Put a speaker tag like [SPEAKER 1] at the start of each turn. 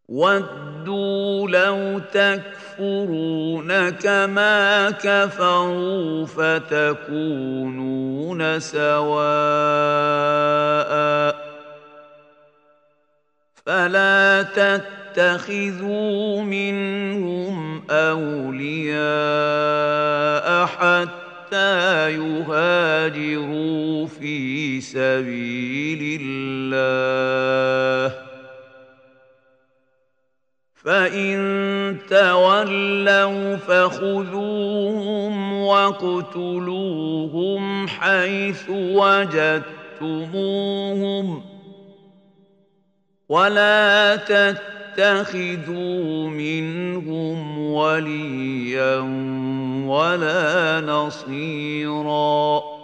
[SPEAKER 1] وَدُّوا لَوْ تَكْفُرُونَ كَمَا كَفَرُوا فَتَكُونُونَ سَوَاءً فَلَا تَتَّخِذُوا مِنْهُمْ أَوْلِيَاءَ حَتَّىٰ يُهَاجِرُوا فِي سَبِيلِ اللَّهِ ۚ فَإِن تَوَلَّوْا فَخُذُوهُمْ وَاقْتُلُوهُمْ حَيْثُ وَجَدتُّمُوهُمْ ۖ وَلَا تَتَّخِذُوا مِنْهُمْ وَلِيًّا وَلَا نَصِيرًا